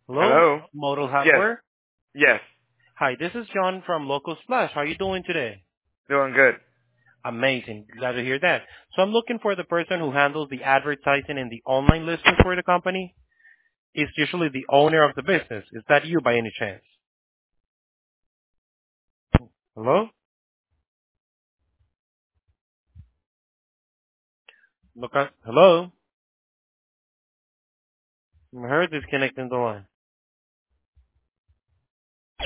Hello, Hello? Modal Yes. Hardware. Yes. Hi, this is John from Local Splash. How are you doing today? Doing good. Amazing. Glad to hear that. So I'm looking for the person who handles the advertising and the online listing for the company. It's usually the owner of the business. Is that you by any chance? Hello? Hello? I heard disconnecting the line.